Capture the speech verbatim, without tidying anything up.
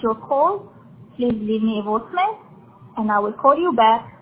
your call, please leave me a voicemail and I will call you back